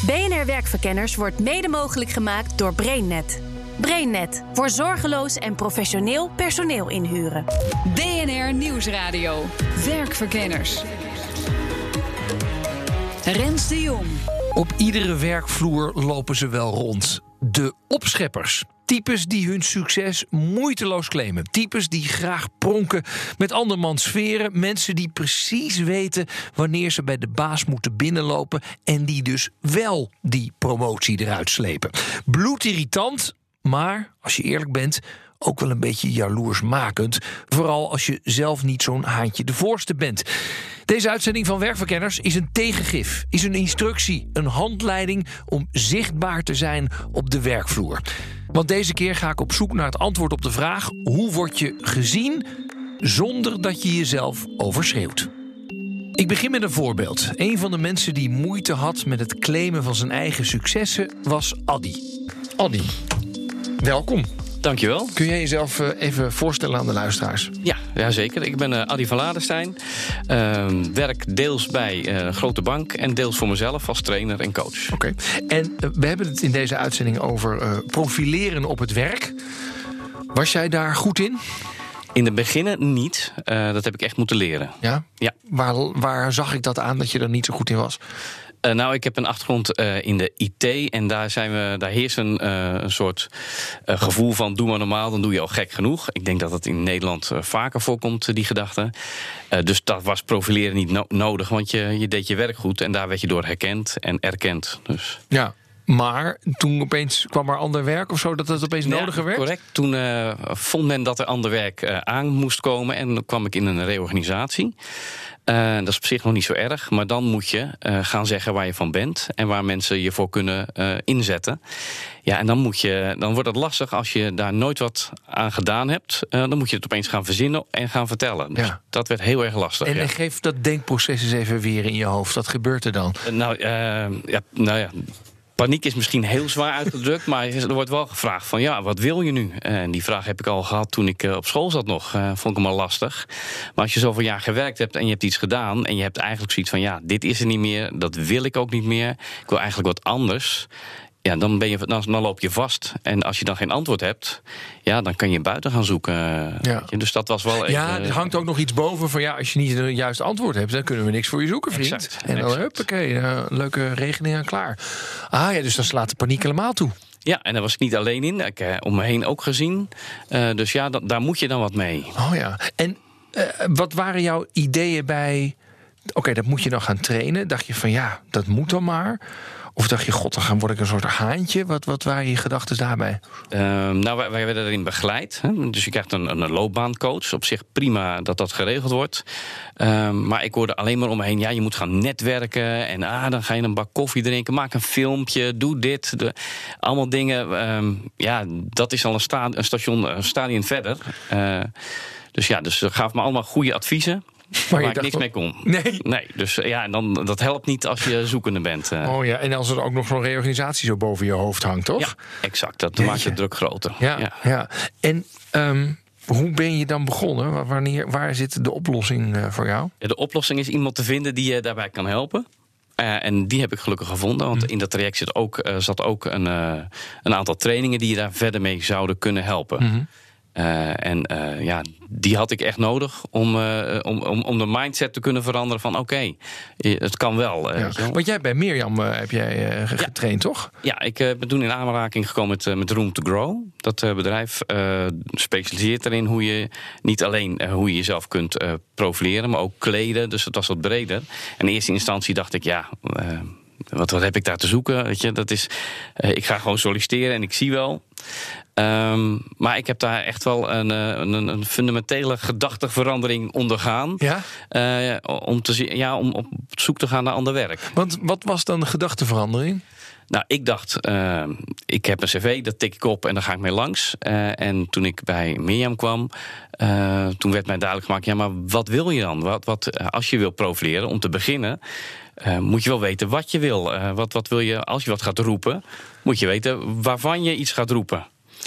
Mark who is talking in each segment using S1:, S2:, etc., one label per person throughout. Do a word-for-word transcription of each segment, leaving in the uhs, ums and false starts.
S1: B N R Werkverkenners wordt mede mogelijk gemaakt door BrainNet. BrainNet, voor zorgeloos en professioneel personeel inhuren.
S2: B N R Nieuwsradio. Werkverkenners. Rens de Jong.
S3: Op iedere werkvloer lopen ze wel rond. De opscheppers. Types die hun succes moeiteloos claimen. Types die graag pronken met andermans sferen. Mensen die precies weten wanneer ze bij de baas moeten binnenlopen. En die dus wel die promotie eruit slepen. Bloedirritant, maar als je eerlijk bent, ook wel een beetje jaloersmakend. Vooral als je zelf niet zo'n haantje de voorste bent. Deze uitzending van Werkverkenners is een tegengif, is een instructie, een handleiding om zichtbaar te zijn op de werkvloer. Want deze keer ga ik op zoek naar het antwoord op de vraag: hoe word je gezien zonder dat je jezelf overschreeuwt? Ik begin met een voorbeeld. Een van de mensen die moeite had met het claimen van zijn eigen successen was Addy. Addy, welkom.
S4: Dankjewel.
S3: Kun jij jezelf even voorstellen aan de luisteraars?
S4: Ja, ja zeker. Ik ben uh, Addy van Ladenstein. Uh, werk deels bij uh, een grote bank en deels voor mezelf als trainer en coach.
S3: Oké. Okay. En uh, we hebben het in deze uitzending over uh, profileren op het werk. Was jij daar goed in?
S4: In het begin niet. Uh, dat heb ik echt moeten leren.
S3: Ja?
S4: Ja.
S3: Waar, waar zag ik dat aan dat je er niet zo goed in was?
S4: Uh, nou, ik heb een achtergrond uh, in de I T en daar, zijn we, daar heerst een, uh, een soort uh, gevoel van doe maar normaal, dan doe je al gek genoeg. Ik denk dat dat in Nederland uh, vaker voorkomt, die gedachte. Uh, dus dat was profileren niet no- nodig, want je, je deed je werk goed en daar werd je door herkend en erkend. Dus.
S3: Ja. Maar toen opeens kwam er ander werk of zo, dat het opeens ja, nodiger werd?
S4: Correct. Toen uh, vond men dat er ander werk uh, aan moest komen en dan kwam ik in een reorganisatie. Uh, dat is op zich nog niet zo erg, maar dan moet je uh, gaan zeggen waar je van bent en waar mensen je voor kunnen uh, inzetten. Ja, en dan, moet je, dan wordt het lastig als je daar nooit wat aan gedaan hebt. Uh, dan moet je het opeens gaan verzinnen en gaan vertellen. Dus ja. Dat werd heel erg lastig.
S3: En,
S4: ja.
S3: en geef dat denkproces eens even weer in je hoofd. Wat gebeurt er dan?
S4: Uh, nou, uh, ja, nou ja... Paniek is misschien heel zwaar uitgedrukt, maar er wordt wel gevraagd van ja, wat wil je nu? En die vraag heb ik al gehad toen ik op school zat nog. Uh, vond ik hem al lastig. Maar als je zoveel jaar gewerkt hebt en je hebt iets gedaan en je hebt eigenlijk zoiets van ja, dit is er niet meer, dat wil ik ook niet meer. Ik wil eigenlijk wat anders. Ja, dan, ben je, dan, dan loop je vast. En als je dan geen antwoord hebt, ja, dan kan je buiten gaan zoeken. Ja. Dus dat was wel even...
S3: Ja, er hangt ook nog iets boven van ja, als je niet een juist antwoord hebt, dan kunnen we niks voor je zoeken, vriend.
S4: Exact,
S3: en dan, huppakee, uh, leuke regeling aan klaar. Ah ja, dus dan slaat de paniek helemaal toe.
S4: Ja, en daar was ik niet alleen in. Ik heb om me heen ook gezien. Uh, dus ja, dat, daar moet je dan wat mee.
S3: Oh ja. En uh, wat waren jouw ideeën bij... Oké, okay, dat moet je dan gaan trainen. Dacht je van ja, dat moet dan maar... Of dacht je, god, dan word ik een soort haantje? Wat, wat waren je gedachten daarbij?
S4: Uh, nou, wij, wij werden erin begeleid. Hè? Dus je krijgt een, een loopbaancoach. Op zich prima dat dat geregeld wordt. Uh, maar ik hoorde alleen maar om me heen... ja, je moet gaan netwerken. En ah, dan ga je een bak koffie drinken. Maak een filmpje, doe dit. De, allemaal dingen. Uh, ja, dat is al een, sta, een station, een stadium verder. Uh, dus ja, dus ze gaf me allemaal goede adviezen. Maar waar ik niks mee kon.
S3: Nee.
S4: nee. Dus ja, en dan, dat helpt niet als je zoekende bent. Uh.
S3: Oh ja, en als er ook nog zo'n reorganisatie zo boven je hoofd hangt, toch?
S4: Ja, exact. Dat Jeetje. maakt de druk groter.
S3: Ja, ja. ja. En um, hoe ben je dan begonnen? Wanneer, waar zit de oplossing uh, voor jou?
S4: Ja, de oplossing is iemand te vinden die je daarbij kan helpen. Uh, en die heb ik gelukkig gevonden. Want mm. in dat traject zit ook, uh, zat ook een, uh, een aantal trainingen die je daar verder mee zouden kunnen helpen. Mm-hmm. Uh, en uh, ja, die had ik echt nodig om, uh, om, om, om de mindset te kunnen veranderen van oké, okay, het kan wel. Uh,
S3: ja. Wel. Want jij bij Mirjam uh, heb jij uh, getraind,
S4: ja.
S3: toch?
S4: Ja, ik uh, ben toen in aanraking gekomen met, uh, met Room to Grow. Dat uh, bedrijf uh, specialiseert erin hoe je niet alleen uh, hoe je jezelf kunt uh, profileren, maar ook kleden. Dus het was wat breder. En in eerste instantie dacht ik, ja... Uh, Wat, wat heb ik daar te zoeken? Weet je, dat is, uh, ik ga gewoon solliciteren en ik zie wel. Um, maar ik heb daar echt wel een, een, een fundamentele gedachteverandering ondergaan.
S3: Ja?
S4: Uh, om, te, ja, om op zoek te gaan naar ander werk.
S3: Want wat was dan de gedachteverandering?
S4: Nou, ik dacht, uh, ik heb een cv, dat tik ik op en daar ga ik mee langs. Uh, en toen ik bij Mirjam kwam, uh, toen werd mij duidelijk gemaakt... ja, maar wat wil je dan? Wat, wat, als je wil profileren, om te beginnen... Uh, moet je wel weten wat je wil. Uh, wat, wat wil je, als je wat gaat roepen, moet je weten waarvan je iets gaat roepen.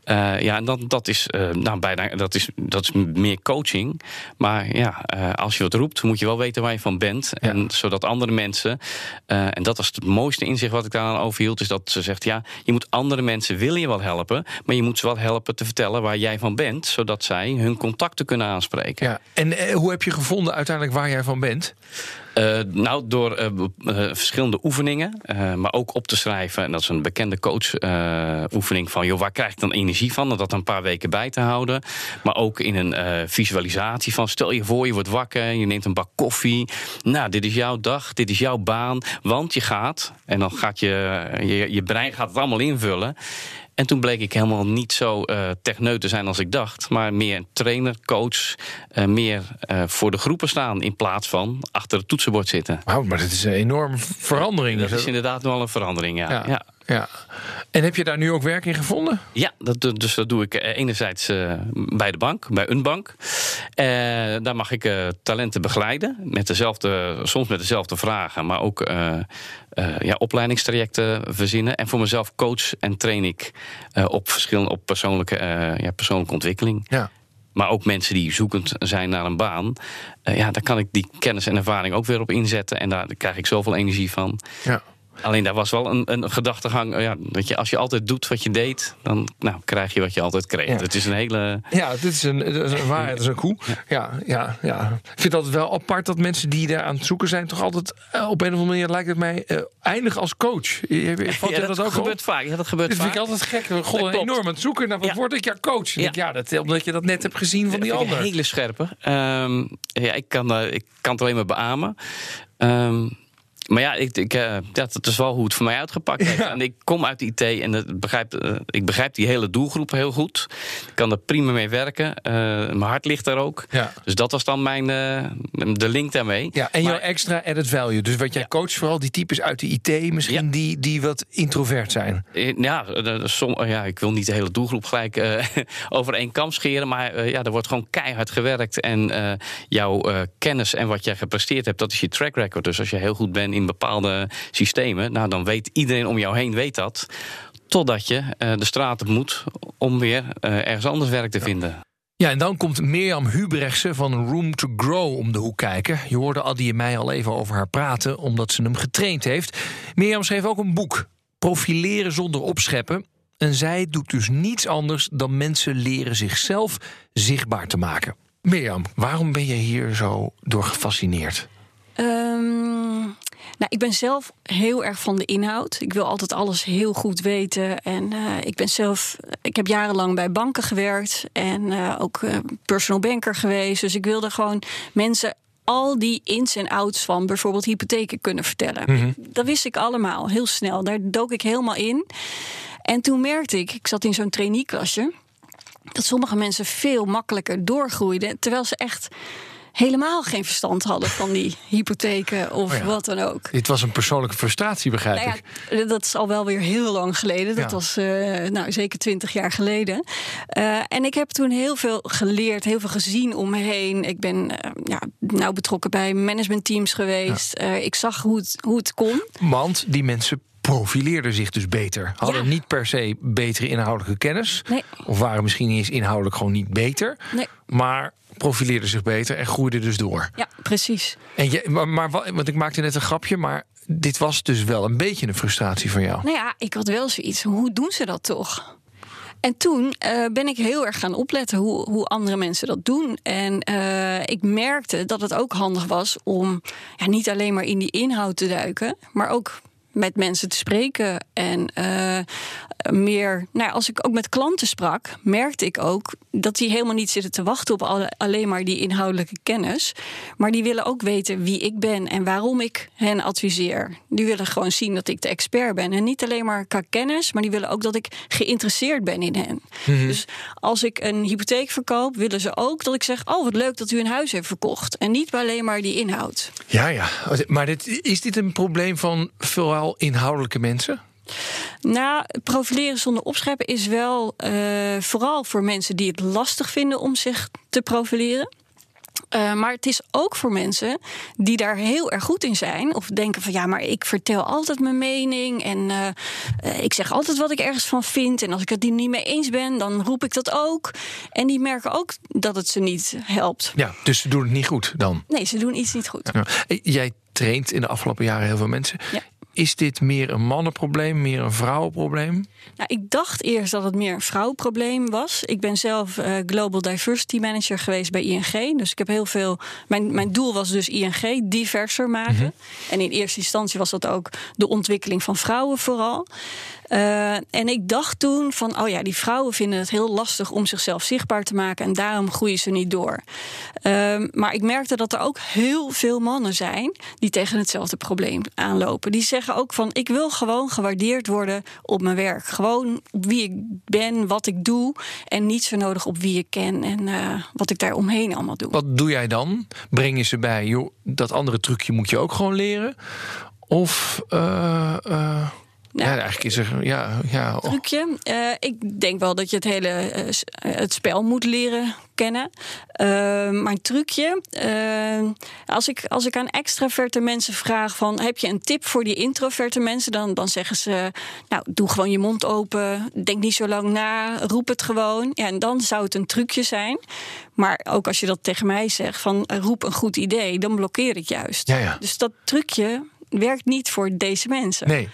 S4: Uh, ja, en dat, dat, is, uh, nou, bijna, dat, is, dat is meer coaching. Maar ja, uh, als je wat roept, moet je wel weten waar je van bent. Ja. En zodat andere mensen, uh, en dat was het mooiste inzicht wat ik daaraan overhield, is dat ze zegt, ja, je moet andere mensen willen je wel helpen, maar je moet ze wel helpen te vertellen waar jij van bent, zodat zij hun contacten kunnen aanspreken.
S3: Ja. En uh, hoe heb je gevonden uiteindelijk waar jij van bent?
S4: Uh, nou, door uh, uh, verschillende oefeningen, uh, maar ook op te schrijven. En dat is een bekende coach-oefening uh, van, joh, waar krijg ik dan energie van? En dat een paar weken bij te houden. Maar ook in een uh, visualisatie van, stel je voor, je wordt wakker, je neemt een bak koffie. Nou, dit is jouw dag, dit is jouw baan. Want je gaat, en dan gaat je, je, je brein gaat het allemaal invullen. En toen bleek ik helemaal niet zo uh, techneut te zijn als ik dacht. Maar meer een trainer, coach, uh, meer uh, voor de groepen staan in plaats van achter het toetsenbord zitten.
S3: Wauw, maar dat is een enorme verandering.
S4: Dat is inderdaad wel een verandering, ja.
S3: ja.
S4: ja.
S3: Ja. En heb je daar nu ook werk in gevonden?
S4: Ja, dat, dus dat doe ik enerzijds uh, bij de bank, bij een bank. Uh, daar mag ik uh, talenten begeleiden, met dezelfde, soms met dezelfde vragen, maar ook uh, uh, ja, opleidingstrajecten verzinnen. En voor mezelf coach en train ik uh, op verschillende, op persoonlijke, uh, ja, persoonlijke ontwikkeling. Ja. Maar ook mensen die zoekend zijn naar een baan. Uh, ja, daar kan ik die kennis en ervaring ook weer op inzetten. En daar krijg ik zoveel energie van. Ja. Alleen daar was wel een, een gedachtegang, ja, dat je als je altijd doet wat je deed, dan nou, krijg je wat je altijd kreeg. Ja. Het is een hele...
S3: Ja, dit is een, dit is een waarheid, het is een koe. Ja, ja, ja. Ik vind dat wel apart dat mensen die daar aan het zoeken zijn, toch altijd uh, op een of andere manier, lijkt het mij, uh, eindigen als coach. Je, valt
S4: ja,
S3: je dat,
S4: dat
S3: ook
S4: gebeurt
S3: op?
S4: vaak. Ja, dat gebeurt
S3: dat
S4: vaak.
S3: vind ik altijd gek. God, enorm aan het zoeken naar wat ja. word ik? Ja, coach. Ja, denk, ja dat, omdat je dat net hebt gezien van die ander.
S4: Een hele scherpe. Um, ja, ik kan, uh, ik kan het alleen maar beamen. Um, Maar ja, ik, ik, uh, ja, dat is wel hoe het voor mij uitgepakt heeft. Ja. En ik kom uit de I T en dat begrijp, uh, ik begrijp die hele doelgroep heel goed. Ik kan er prima mee werken. Uh, mijn hart ligt daar ook. Ja. Dus dat was dan mijn, uh, de link daarmee.
S3: Ja, en maar, jouw extra added value. Dus wat jij ja. coacht, vooral die types uit de I T misschien, ja. die, die wat introvert zijn.
S4: Ja, som, ja, ik wil niet de hele doelgroep gelijk uh, over één kam scheren. Maar uh, ja, er wordt gewoon keihard gewerkt. En uh, jouw uh, kennis en wat jij gepresteerd hebt, dat is je track record. Dus als je heel goed bent in bepaalde systemen, nou, dan weet iedereen om jou heen weet dat. Totdat je uh, de straat op moet om weer uh, ergens anders werk te vinden.
S3: Ja, en dan komt Mirjam Hubrechtse van Room to Grow om de hoek kijken. Je hoorde Addy en mij al even over haar praten, omdat ze hem getraind heeft. Mirjam schreef ook een boek, Profileren zonder opscheppen. En zij doet dus niets anders dan mensen leren zichzelf zichtbaar te maken. Mirjam, waarom ben je hier zo door gefascineerd?
S5: Um, nou, ik ben zelf heel erg van de inhoud. Ik wil altijd alles heel goed weten. En uh, ik ben zelf, ik heb jarenlang bij banken gewerkt en uh, ook uh, personal banker geweest. Dus ik wilde gewoon mensen al die ins en outs van bijvoorbeeld hypotheken kunnen vertellen. Mm-hmm. Dat wist ik allemaal, heel snel. Daar dook ik helemaal in. En toen merkte ik, ik zat in zo'n traineeklasje, dat sommige mensen veel makkelijker doorgroeiden, terwijl ze echt helemaal geen verstand hadden van die hypotheken of oh ja. wat dan ook.
S3: Dit was een persoonlijke frustratie, begrijp nou ja,
S5: ik. Dat is al wel weer heel lang geleden. Dat ja. was uh, nou, zeker twintig jaar geleden. Uh, en ik heb toen heel veel geleerd, heel veel gezien om me heen. Ik ben uh, ja, nou betrokken bij managementteams geweest. Ja. Uh, ik zag hoe het, hoe het kon.
S3: Want die mensen profileerden zich dus beter. Hadden ja. niet per se betere inhoudelijke kennis. Nee. Of waren misschien niet eens inhoudelijk gewoon niet beter. Nee. Maar profileerden zich beter en groeiden dus door.
S5: Ja, precies.
S3: En je, maar, maar want ik maakte net een grapje, maar dit was dus wel een beetje een frustratie van jou.
S5: Nou ja, ik had wel zoiets. Hoe doen ze dat toch? En toen uh, ben ik heel erg gaan opletten hoe, hoe andere mensen dat doen. En uh, ik merkte dat het ook handig was om ja, niet alleen maar in die inhoud te duiken, maar ook met mensen te spreken. En uh, meer, nou, als ik ook met klanten sprak, merkte ik ook dat die helemaal niet zitten te wachten op alle, alleen maar die inhoudelijke kennis. Maar die willen ook weten wie ik ben en waarom ik hen adviseer. Die willen gewoon zien dat ik de expert ben. En niet alleen maar qua kennis, maar die willen ook dat ik geïnteresseerd ben in hen. Mm-hmm. Dus als ik een hypotheek verkoop, willen ze ook dat ik zeg, oh, wat leuk dat u een huis heeft verkocht. En niet alleen maar die inhoud.
S3: Ja, ja. Maar dit, is dit een probleem van vooral inhoudelijke mensen?
S5: Nou, profileren zonder opscheppen is wel uh, vooral voor mensen die het lastig vinden om zich te profileren. Uh, maar het is ook voor mensen die daar heel erg goed in zijn. Of denken van ja, maar ik vertel altijd mijn mening. En uh, uh, ik zeg altijd wat ik ergens van vind. En als ik het er niet mee eens ben, dan roep ik dat ook. En die merken ook dat het ze niet helpt.
S3: Ja, dus ze doen het niet goed dan?
S5: Nee, ze doen iets niet goed.
S3: Ja. Jij traint in de afgelopen jaren heel veel mensen. Ja. Is dit meer een mannenprobleem, meer een vrouwenprobleem?
S5: Nou, ik dacht eerst dat het meer een vrouwenprobleem was. Ik ben zelf uh, Global Diversity Manager geweest bij I N G. Dus ik heb heel veel. Mijn, mijn doel was dus I N G diverser maken. Mm-hmm. En in eerste instantie was dat ook de ontwikkeling van vrouwen vooral. Uh, en ik dacht toen van, oh ja, die vrouwen vinden het heel lastig om zichzelf zichtbaar te maken en daarom groeien ze niet door. Uh, maar ik merkte dat er ook heel veel mannen zijn die tegen hetzelfde probleem aanlopen. Die zeggen ook van, ik wil gewoon gewaardeerd worden op mijn werk. Gewoon op wie ik ben, wat ik doe en niet zo nodig op wie ik ken en uh, wat ik daar omheen allemaal doe.
S3: Wat doe jij dan? Breng je ze bij, joh, dat andere trucje moet je ook gewoon leren? Of... Uh, uh... Nou, ja, eigenlijk is er ja, ja. Oh.
S5: Trucje. Uh, ik denk wel dat je het hele uh, het spel moet leren kennen. Uh, maar een trucje. Uh, als ik als ik aan extraverte mensen vraag van, heb je een tip voor die introverte mensen? Dan, dan zeggen ze, nou, doe gewoon je mond open. Denk niet zo lang na. Roep het gewoon. Ja, en dan zou het een trucje zijn. Maar ook als je dat tegen mij zegt van, uh, roep een goed idee, dan blokkeer ik juist.
S3: Ja, ja.
S5: Dus dat trucje werkt niet voor deze mensen.
S3: Nee.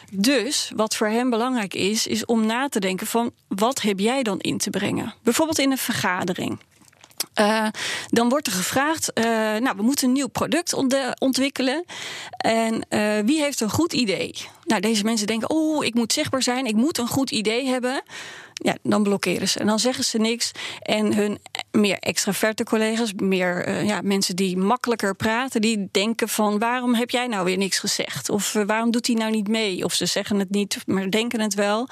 S5: Dus wat voor hem belangrijk is, is om na te denken van, wat heb jij dan in te brengen? Bijvoorbeeld in een vergadering. Uh, dan wordt er gevraagd, uh, nou, we moeten een nieuw product ont- ontwikkelen. En uh, wie heeft een goed idee? Nou, deze mensen denken, oh, ik moet zichtbaar zijn, ik moet een goed idee hebben. Ja, dan blokkeren ze. En dan zeggen ze niks. En hun meer extraverte collega's, meer uh, ja, mensen die makkelijker praten, die denken van, waarom heb jij nou weer niks gezegd? Of uh, waarom doet hij nou niet mee? Of ze zeggen het niet, maar denken het wel.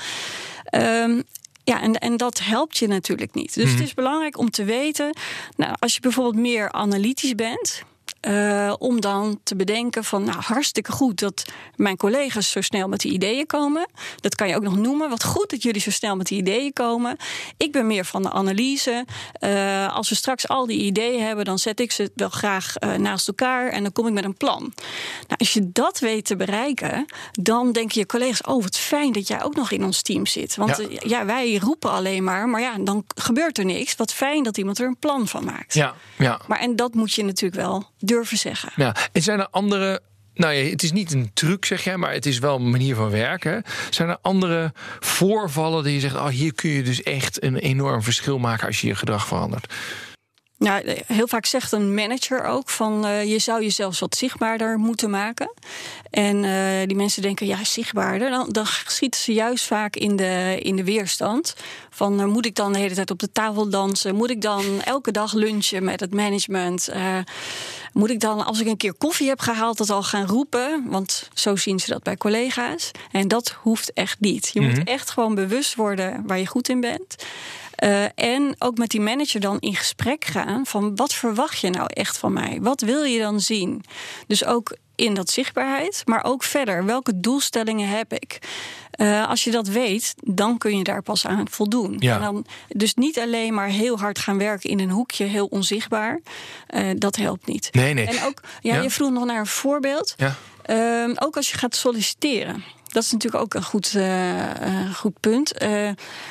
S5: Um, Ja, en, en dat helpt je natuurlijk niet. Dus mm. het is belangrijk om te weten, nou, als je bijvoorbeeld meer analytisch bent, Uh, om dan te bedenken van, nou, hartstikke goed dat mijn collega's zo snel met die ideeën komen. Dat kan je ook nog noemen. Wat goed dat jullie zo snel met die ideeën komen. Ik ben meer van de analyse. Uh, als we straks al die ideeën hebben, dan zet ik ze wel graag uh, naast elkaar en dan kom ik met een plan. Nou, als je dat weet te bereiken, dan denken je collega's, oh, wat fijn dat jij ook nog in ons team zit. Want ja, uh, ja wij roepen alleen maar, maar ja, dan gebeurt er niks. Wat fijn dat iemand er een plan van maakt.
S3: Ja, ja.
S5: Maar en dat moet je natuurlijk wel durven zeggen.
S3: Ja, en zijn er andere, nou ja, het is niet een truc, zeg jij, maar het is wel een manier van werken. Zijn er andere voorvallen die je zegt, oh, hier kun je dus echt een enorm verschil maken als je je gedrag verandert?
S5: Nou, heel vaak zegt een manager ook van, uh, je zou jezelf wat zichtbaarder moeten maken. En uh, die mensen denken, ja, zichtbaarder. Dan, dan schieten ze juist vaak in de, in de weerstand. Van, uh, moet ik dan de hele tijd op de tafel dansen? Moet ik dan elke dag lunchen met het management? Uh, moet ik dan, als ik een keer koffie heb gehaald, dat al gaan roepen? Want zo zien ze dat bij collega's. En dat hoeft echt niet. Je mm-hmm. moet echt gewoon bewust worden waar je goed in bent. Uh, en ook met die manager dan in gesprek gaan van, wat verwacht je nou echt van mij? Wat wil je dan zien? Dus ook in dat zichtbaarheid, maar ook verder. Welke doelstellingen heb ik? Uh, als je dat weet, dan kun je daar pas aan voldoen.
S3: Ja.
S5: En dan, dus niet alleen maar heel hard gaan werken in een hoekje, heel onzichtbaar. Uh, dat helpt niet.
S3: Nee, nee.
S5: En ook, ja, ja. je vroeg nog naar een voorbeeld.
S3: Ja.
S5: Uh, ook als je gaat solliciteren. Dat is natuurlijk ook een goed, uh, uh, goed punt. Uh,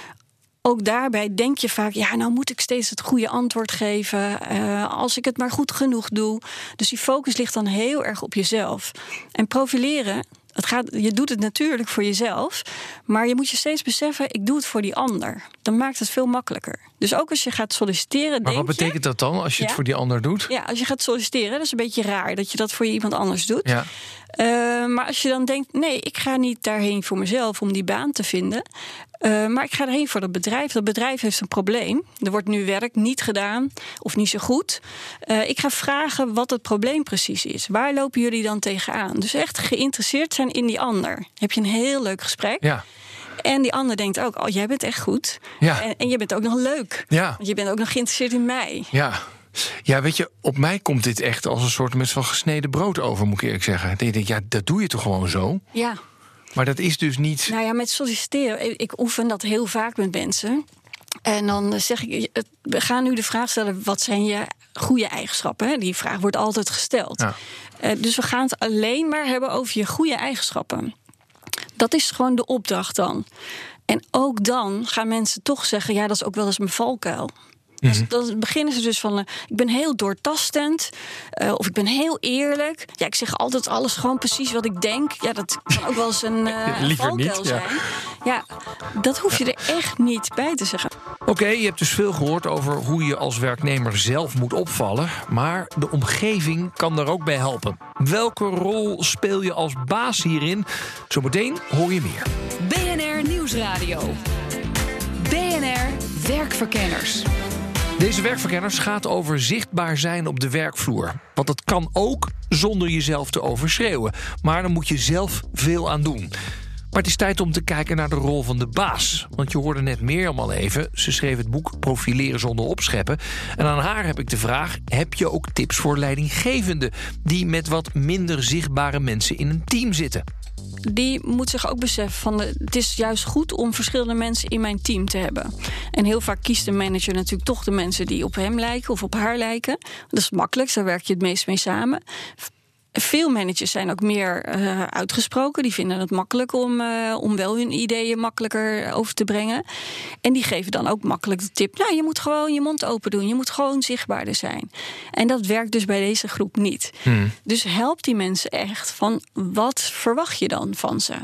S5: Ook daarbij denk je vaak, ja, nou moet ik steeds het goede antwoord geven. Uh, als ik het maar goed genoeg doe. Dus die focus ligt dan heel erg op jezelf. En profileren, het gaat, je doet het natuurlijk voor jezelf. Maar je moet je steeds beseffen, ik doe het voor die ander. Dan maakt het veel makkelijker. Dus ook als je gaat solliciteren,
S3: maar
S5: denk
S3: wat betekent
S5: je,
S3: dat dan, als je
S5: ja,
S3: het voor die ander doet?
S5: Ja, als je gaat solliciteren, dat is een beetje raar dat je dat voor iemand anders doet.
S3: Ja.
S5: Uh, maar als je dan denkt, nee, ik ga niet daarheen voor mezelf om die baan te vinden. Uh, maar ik ga erheen voor dat bedrijf. Dat bedrijf heeft een probleem. Er wordt nu werk niet gedaan of niet zo goed. Uh, ik ga vragen wat het probleem precies is. Waar lopen jullie dan tegenaan? Dus echt geïnteresseerd zijn in die ander. Heb je een heel leuk gesprek.
S3: Ja.
S5: En die ander denkt ook, oh, jij bent echt goed.
S3: Ja.
S5: En, en je bent ook nog leuk.
S3: Ja.
S5: Want je bent ook nog geïnteresseerd in mij.
S3: Ja. Ja, weet je, op mij komt dit echt als een soort met van gesneden brood over, moet ik eerlijk zeggen. Ik denk, ja, dat doe je toch gewoon zo?
S5: Ja.
S3: Maar dat is dus niet...
S5: Nou ja, met solliciteren, ik oefen dat heel vaak met mensen. En dan zeg ik, we gaan nu de vraag stellen, wat zijn je goede eigenschappen? Hè? Die vraag wordt altijd gesteld. Ja. Uh, dus we gaan het alleen maar hebben over je goede eigenschappen. Dat is gewoon de opdracht dan. En ook dan gaan mensen toch zeggen, ja, dat is ook wel eens mijn valkuil. Mm-hmm. Dus dan beginnen ze dus van, uh, ik ben heel doortastend, uh, of ik ben heel eerlijk. Ja, ik zeg altijd alles gewoon precies wat ik denk. Ja, dat kan ook wel eens een uh, valkuil niet, zijn. Ja. ja, dat hoef je er echt niet bij te zeggen.
S3: Oké, okay, je hebt dus veel gehoord over hoe je als werknemer zelf moet opvallen. Maar de omgeving kan daar ook bij helpen. Welke rol speel je als baas hierin? Zometeen hoor je meer.
S2: B N R Nieuwsradio. B N R Werkverkenners.
S3: Deze werkverkenners gaat over zichtbaar zijn op de werkvloer. Want dat kan ook zonder jezelf te overschreeuwen. Maar dan moet je zelf veel aan doen. Maar het is tijd om te kijken naar de rol van de baas. Want je hoorde net Mirjam al even. Ze schreef het boek Profileren zonder opscheppen. En aan haar heb ik de vraag, heb je ook tips voor leidinggevenden die met wat minder zichtbare mensen in een team zitten?
S5: Die moet zich ook beseffen van, het is juist goed om verschillende mensen in mijn team te hebben. En heel vaak kiest de manager natuurlijk toch de mensen die op hem lijken of op haar lijken. Dat is makkelijk, daar werk je het meest mee samen. Veel managers zijn ook meer uh, uitgesproken. Die vinden het makkelijk om, uh, om wel hun ideeën makkelijker over te brengen. En die geven dan ook makkelijk de tip, nou, je moet gewoon je mond open doen. Je moet gewoon zichtbaarder zijn. En dat werkt dus bij deze groep niet. Hmm. Dus help die mensen echt van, wat verwacht je dan van ze?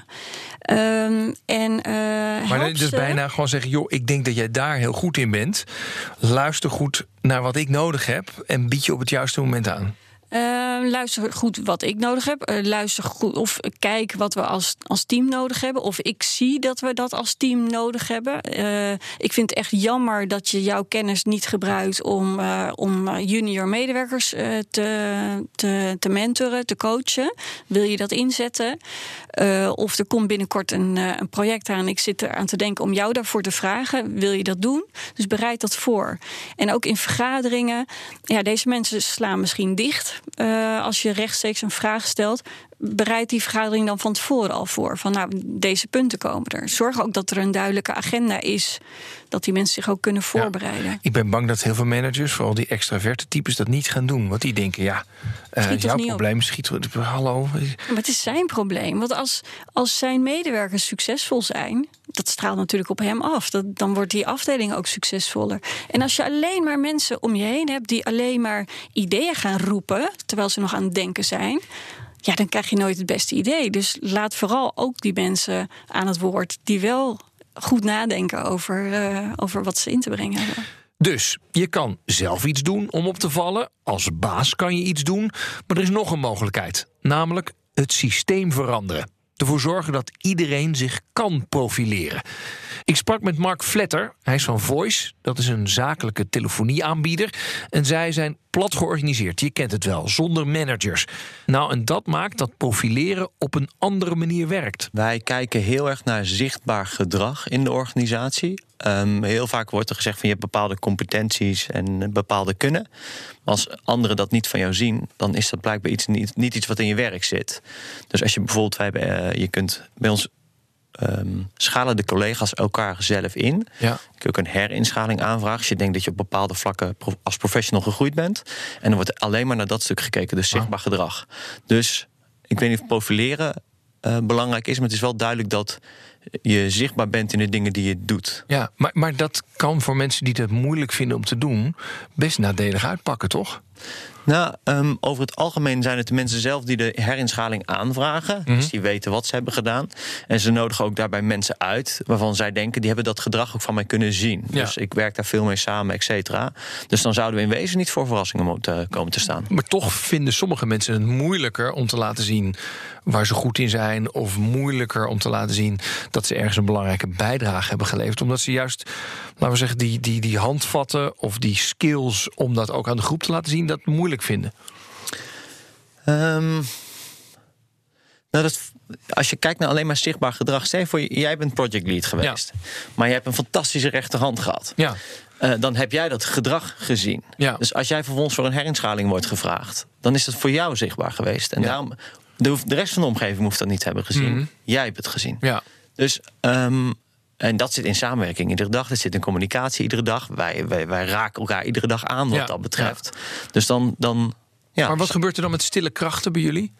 S5: Um, en, uh,
S3: maar dus bijna gewoon zeggen, joh, ik denk dat jij daar heel goed in bent. Luister goed naar wat ik nodig heb en bied je op het juiste moment aan.
S5: Uh, luister goed wat ik nodig heb. Uh, luister goed of kijk wat we als, als team nodig hebben. Of ik zie dat we dat als team nodig hebben. Uh, ik vind het echt jammer dat je jouw kennis niet gebruikt om, uh, om junior medewerkers uh, te, te, te mentoren, te coachen. Wil je dat inzetten? Uh, of er komt binnenkort een, uh, een project aan. Ik zit eraan te denken om jou daarvoor te vragen. Wil je dat doen? Dus bereid dat voor. En ook in vergaderingen. Ja, deze mensen slaan misschien dicht. Uh, als je rechtstreeks een vraag stelt, bereid die vergadering dan van tevoren al voor. Van nou, deze punten komen er. Zorg ook dat er een duidelijke agenda is. Dat die mensen zich ook kunnen voorbereiden. Ja,
S3: ik ben bang dat heel veel managers, vooral die extraverte types, dat niet gaan doen. Want die denken, ja, uh, jouw probleem schiet. Hallo.
S5: Maar het is zijn probleem. Want als, als zijn medewerkers succesvol zijn, dat straalt natuurlijk op hem af. Dat, dan wordt die afdeling ook succesvoller. En als je alleen maar mensen om je heen hebt die alleen maar ideeën gaan roepen, terwijl ze nog aan het denken zijn, ja, dan krijg je nooit het beste idee. Dus laat vooral ook die mensen aan het woord die wel goed nadenken over, uh, over wat ze in te brengen hebben.
S3: Dus je kan zelf iets doen om op te vallen. Als baas kan je iets doen. Maar er is nog een mogelijkheid. Namelijk het systeem veranderen. Ervoor zorgen dat iedereen zich kan profileren. Ik sprak met Mark Vletter. Hij is van Voice. Dat is een zakelijke telefonieaanbieder. En zij zijn plat georganiseerd. Je kent het wel, zonder managers. Nou, en dat maakt dat profileren op een andere manier werkt.
S6: Wij kijken heel erg naar zichtbaar gedrag in de organisatie. Um, heel vaak wordt er gezegd van je hebt bepaalde competenties en bepaalde kunnen. Maar als anderen dat niet van jou zien, dan is dat blijkbaar iets, niet, niet iets wat in je werk zit. Dus als je bijvoorbeeld, wij hebben, uh, je kunt bij ons um, schalen de collega's elkaar zelf in. Ja. Je kunt ook een herinschaling aanvragen als je denkt dat je op bepaalde vlakken als professional gegroeid bent. En dan wordt alleen maar naar dat stuk gekeken, dus zichtbaar ah. gedrag. Dus ik weet niet of profileren uh, belangrijk is, maar het is wel duidelijk dat je zichtbaar bent in de dingen die je doet.
S3: Ja, maar, maar dat kan voor mensen die het moeilijk vinden om te doen best nadelig uitpakken, toch?
S6: Nou, um, over het algemeen zijn het de mensen zelf die de herinschaling aanvragen. Mm-hmm. Dus die weten wat ze hebben gedaan. En ze nodigen ook daarbij mensen uit waarvan zij denken, die hebben dat gedrag ook van mij kunnen zien. Ja. Dus ik werk daar veel mee samen, et cetera. Dus dan zouden we in wezen niet voor verrassingen moeten komen te staan.
S3: Maar toch vinden sommige mensen het moeilijker om te laten zien waar ze goed in zijn, of moeilijker om te laten zien dat ze ergens een belangrijke bijdrage hebben geleverd. Omdat ze juist, laten we zeggen, die, die, die handvatten of die skills om dat ook aan de groep te laten zien, dat moeilijk vinden.
S6: Um, nou, dat, als je kijkt naar alleen maar zichtbaar gedrag, stel je voor, jij bent project lead geweest, ja. maar je hebt een fantastische rechterhand gehad. Ja. Uh, dan heb jij dat gedrag gezien. Ja. Dus als jij vervolgens voor een herinschaling wordt gevraagd, dan is dat voor jou zichtbaar geweest. En ja. daarom, de, de rest van de omgeving hoeft dat niet te hebben gezien. Mm-hmm. Jij hebt het gezien. Ja. Dus um, En dat zit in samenwerking iedere dag. Dat zit in communicatie iedere dag. Wij, wij, wij raken elkaar iedere dag aan wat
S3: Ja,
S6: dat betreft.
S3: ja.
S6: Dus dan... dan ja,
S3: Maar wat gebeurt er dan met stille krachten bij jullie?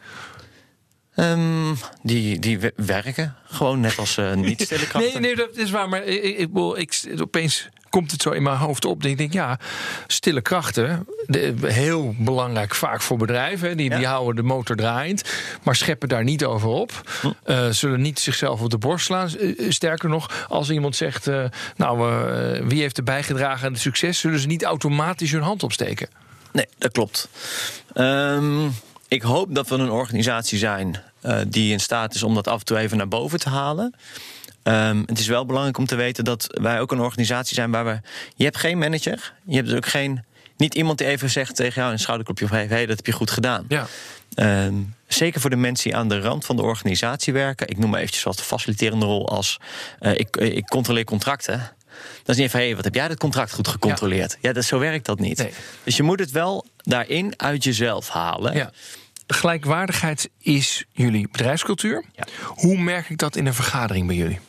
S6: Um, die, die we- werken gewoon net als uh, niet stille krachten.
S3: Nee, nee, dat is waar. Maar ik, ik, ik, ik, opeens komt het zo in mijn hoofd op. Ik denk, ja, stille krachten, de, heel belangrijk vaak voor bedrijven. Die,
S6: Ja.
S3: die houden de motor draaiend, maar scheppen daar niet over op.
S6: Hm.
S3: Uh, zullen niet zichzelf op de borst slaan. Uh, sterker nog, als iemand zegt, uh, nou, uh, wie heeft er bijgedragen aan het succes, zullen ze niet automatisch hun hand opsteken.
S6: Nee, dat klopt. Um, ik hoop dat we een organisatie zijn uh, die in staat is om dat af en toe even naar boven te halen. Um, het is wel belangrijk om te weten dat wij ook een organisatie zijn waar we... Je hebt geen manager, je hebt dus ook geen... Niet iemand die even zegt tegen jou een schouderklopje of hey, dat heb je goed gedaan.
S3: Ja.
S6: Um, zeker voor de mensen die aan de rand van de organisatie werken. Ik noem maar eventjes wat de faciliterende rol als... Uh, ik, ik controleer contracten. Dat is niet van, hé, hey, wat heb jij dat contract goed gecontroleerd? Ja, ja dat, zo werkt dat niet.
S3: Nee.
S6: Dus je moet het wel daarin uit jezelf halen.
S3: Ja. Gelijkwaardigheid is jullie bedrijfscultuur.
S6: Ja.
S3: Hoe merk ik dat in een vergadering bij jullie?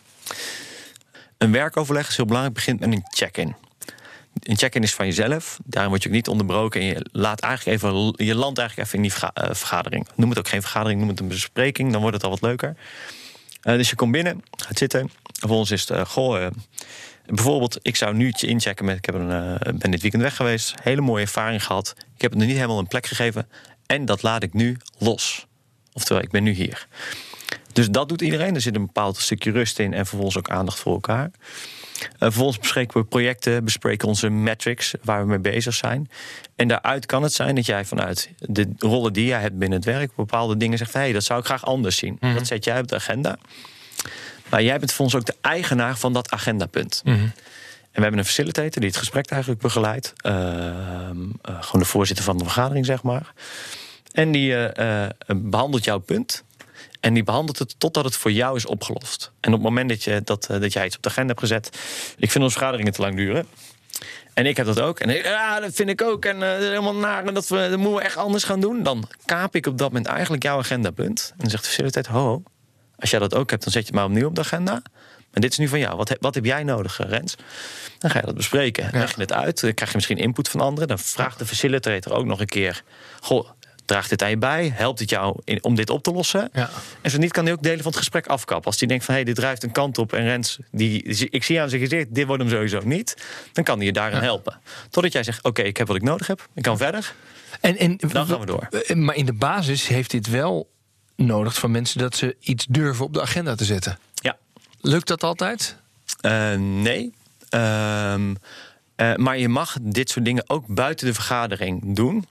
S6: Een werkoverleg is heel belangrijk, begint met een check-in. Een check-in is van jezelf. Daarin word je ook niet onderbroken. En je laat eigenlijk even, je landt eigenlijk even in die verga- uh, vergadering. Noem het ook geen vergadering, noem het een bespreking. Dan wordt het al wat leuker. Uh, dus je komt binnen, gaat zitten. Vervolgens is het, uh, goh... Uh, bijvoorbeeld, ik zou nu inchecken met... Ik heb een, uh, ben dit weekend weg geweest. Hele mooie ervaring gehad. Ik heb het nog niet helemaal een plek gegeven. En dat laat ik nu los. Oftewel, ik ben nu hier. Dus dat doet iedereen. Er zit een bepaald stukje rust in en vervolgens ook aandacht voor elkaar. Uh, vervolgens bespreken we projecten, bespreken onze metrics waar we mee bezig zijn. En daaruit kan het zijn dat jij vanuit de rollen die jij hebt binnen het werk bepaalde dingen zegt van, hey, dat zou ik graag anders zien. Mm-hmm. Dat zet jij op de agenda. Maar jij bent volgens ook de eigenaar van dat agendapunt.
S3: Mm-hmm.
S6: En we hebben een facilitator die het gesprek eigenlijk begeleidt. Uh, uh, gewoon de voorzitter van de vergadering, zeg maar. En die uh, uh, behandelt jouw punt. En die behandelt het totdat het voor jou is opgelost. En op het moment dat, je, dat, uh, dat jij iets op de agenda hebt gezet... Ik vind onze vergaderingen te lang duren. En ik heb dat ook. En ja, dat vind ik ook. En uh, helemaal naar. En dat, we, dat moeten we echt anders gaan doen. Dan kaap ik op dat moment eigenlijk jouw agendapunt. En dan zegt de facilitator, ho, ho, als jij dat ook hebt, dan zet je het maar opnieuw op de agenda. Maar dit is nu van jou. Wat heb, wat heb jij nodig, Rens? Dan ga je dat bespreken. Ja. Leg je het uit. Dan krijg je misschien input van anderen. Dan vraagt de facilitator ook nog een keer... Goh, draagt dit aan je bij? Helpt het jou in, om dit op te lossen?
S3: Ja.
S6: En zo niet kan hij ook delen van het gesprek afkappen. Als hij denkt van, hé, hey, dit drijft een kant op... en Rens, die, ik zie aan zijn gezicht, dit wordt hem sowieso niet... dan kan hij je daarin ja. helpen. Totdat jij zegt, oké, okay, ik heb wat ik nodig heb. Ik kan verder.
S3: En, en,
S6: dan gaan we door.
S3: Maar in de basis heeft dit wel nodig van mensen... dat ze iets durven op de agenda te zetten.
S6: Ja.
S3: Lukt dat altijd?
S6: Uh, nee. Uh, uh, maar je mag dit soort dingen ook buiten de vergadering doen...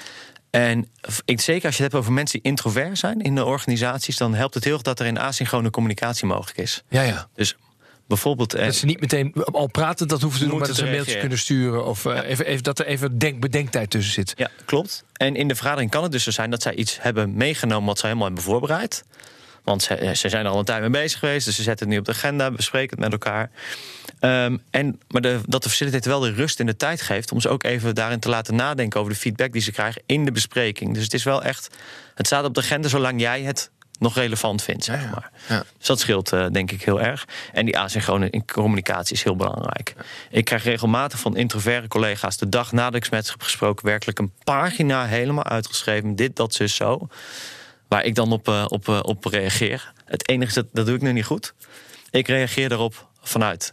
S6: En ik, zeker als je het hebt over mensen die introvert zijn in de organisaties... dan helpt het heel erg dat er een asynchrone communicatie mogelijk is.
S3: Ja, ja.
S6: Dus bijvoorbeeld...
S3: Dat ze niet meteen al praten, dat hoeven ze doen... maar dat ze
S6: reageren.
S3: mailtjes kunnen sturen... of uh,
S6: ja.
S3: even, even, dat er even denk, bedenktijd tussen zit.
S6: Ja, klopt. En in de vergadering kan het dus zo zijn dat zij iets hebben meegenomen... wat ze helemaal hebben voorbereid. Want ze, ze zijn er al een tijd mee bezig geweest... dus ze zetten het nu op de agenda, bespreken het met elkaar... Um, en, maar de, dat de facilitator wel de rust in de tijd geeft... om ze ook even daarin te laten nadenken over de feedback die ze krijgen in de bespreking. Dus het is wel echt... Het staat op de agenda zolang jij het nog relevant vindt, zeg maar. Ja, ja. Dus dat scheelt uh, denk ik heel erg. En die asynchrone communicatie is heel belangrijk. Ja. Ik krijg regelmatig van introverte collega's... de dag nadat ik met ze heb gesproken... werkelijk een pagina helemaal uitgeschreven. Dit, dat, zus, zo. Waar ik dan op, uh, op, uh, op reageer. Het enige is, dat, dat doe ik nu niet goed. Ik reageer daarop vanuit...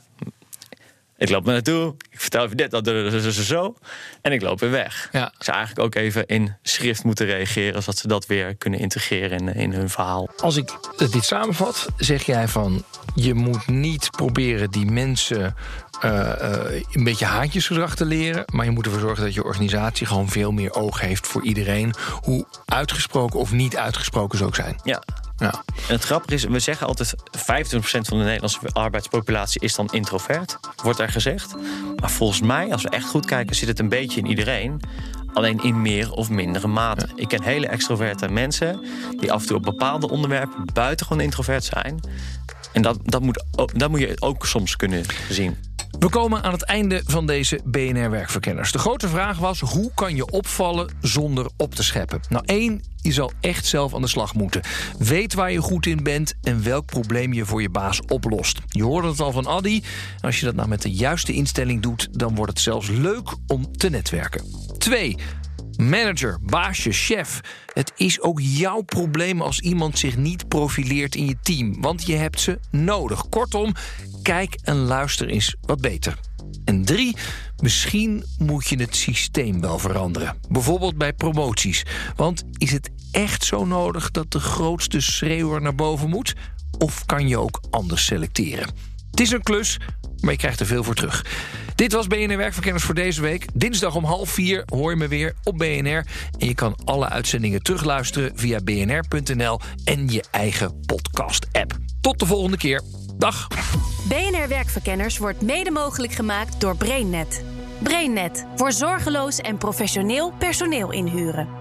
S6: Ik loop er naartoe, ik vertel even dit, dat, dat, zo. En ik loop weer weg. Ja. Ik zou eigenlijk ook even in schrift moeten reageren... zodat ze dat weer kunnen integreren in, in hun verhaal.
S3: Als ik dit samenvat, zeg jij van... je moet niet proberen die mensen uh, uh, een beetje haantjesgedrag te leren... maar je moet ervoor zorgen dat je organisatie gewoon veel meer oog heeft voor iedereen... hoe uitgesproken of niet uitgesproken ze ook zijn.
S6: Ja.
S3: Ja.
S6: En het grappige is, we zeggen altijd... vijfentwintig procent van de Nederlandse arbeidspopulatie is dan introvert, wordt er gezegd. Maar volgens mij, als we echt goed kijken, zit het een beetje in iedereen. Alleen in meer of mindere mate. Ja. Ik ken hele extroverte mensen die af en toe op bepaalde onderwerpen buitengewoon introvert zijn. En dat, dat, moet, dat moet je ook soms kunnen zien.
S3: We komen aan het einde van deze B N R-werkverkenners. De grote vraag was, hoe kan je opvallen zonder op te scheppen? Nou, één, je zal echt zelf aan de slag moeten. Weet waar je goed in bent en welk probleem je voor je baas oplost. Je hoorde het al van Addy. En als je dat nou met de juiste instelling doet, dan wordt het zelfs leuk om te netwerken. Twee, manager, baasje, chef. Het is ook jouw probleem als iemand zich niet profileert in je team. Want je hebt ze nodig. Kortom, kijk en luister eens wat beter. En drie, misschien moet je het systeem wel veranderen. Bijvoorbeeld bij promoties. Want is het echt zo nodig dat de grootste schreeuwer naar boven moet? Of kan je ook anders selecteren? Het is een klus, maar je krijgt er veel voor terug. Dit was B N R Werkverkenners voor deze week. Dinsdag om half vier hoor je me weer op B N R. En je kan alle uitzendingen terugluisteren via b n r punt n l en je eigen podcast-app. Tot de volgende keer. Dag.
S1: B N R Werkverkenners wordt mede mogelijk gemaakt door BrainNet. BrainNet, voor zorgeloos en professioneel personeel inhuren.